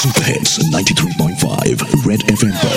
Super Hits 93.5 Red FM पर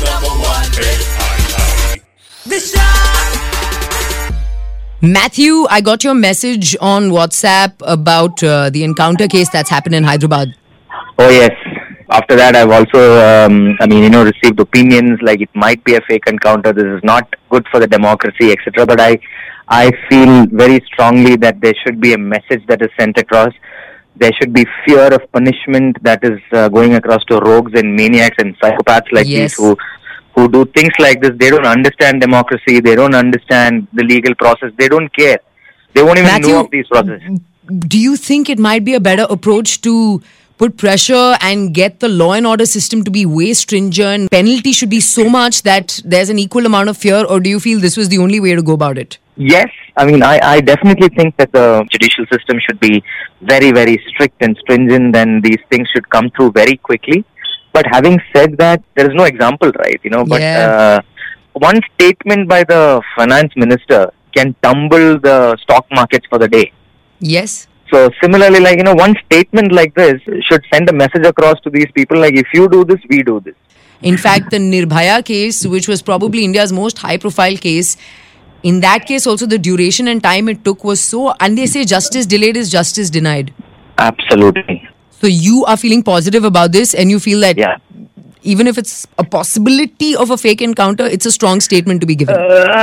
Matthew, I got your message on WhatsApp about the encounter case that's happened in Hyderabad. Oh yes. After that, I've also, received opinions like it might be a fake encounter. This is not good for the democracy, etc. But I feel very strongly that there should be a message that is sent across. There should be fear of punishment that is going across to rogues and maniacs and psychopaths like these who do things like this. They don't understand democracy. They don't understand the legal process. They don't care. They won't even know of these processes. Do you think it might be a better approach to put pressure and get the law and order system to be way stringent? Penalty should be so much that there's an equal amount of fear, or do you feel this was the only way to go about it? Yes. I definitely think that the judicial system should be very, very strict and stringent, and these things should come through very quickly. But having said that, there is no example, right? One statement by the finance minister can tumble the stock markets for the day. Yes. So similarly, one statement like this should send a message across to these people, like, if you do this, we do this. In fact, the Nirbhaya case, which was probably India's most high-profile case, in that case also the duration and time it took was so, and they say justice delayed is justice denied. Absolutely. So you are feeling positive about this, and you feel that even if it's a possibility of a fake encounter, it's a strong statement to be given.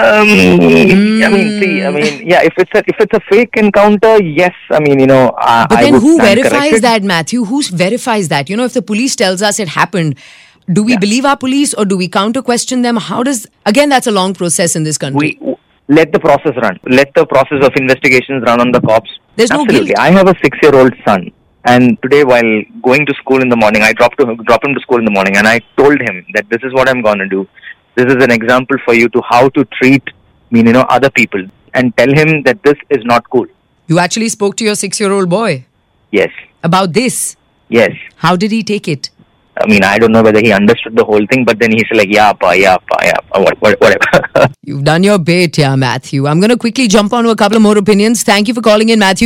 If it's a fake encounter, yes. But then who verifies that, Matthew? Who verifies that? If the police tells us it happened, do we believe our police, or do we counter-question them? Again, that's a long process in this country. Let the process run. Let the process of investigations run on the cops. There's no guilt. I have a 6-year-old son. And today, while going to school in the morning, I drop him to school in the morning, and I told him that this is what I'm going to do. This is an example for you to how to treat, other people, and tell him that this is not cool. You actually spoke to your 6-year-old boy? Yes. About this? Yes. How did he take it? I don't know whether he understood the whole thing, but then he's like, whatever. You've done your bit, Matthew. I'm going to quickly jump on to a couple of more opinions. Thank you for calling in, Matthew.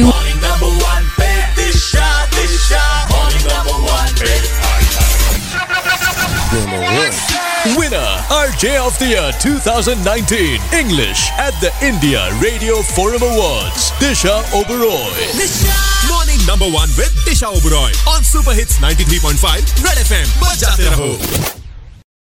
Winner, RJ of the Year 2019, English at the India Radio Forum Awards, Disha Oberoi. Morning number 1 with Disha Oberoi on Super Hits 93.5 Red FM. Bajate raho.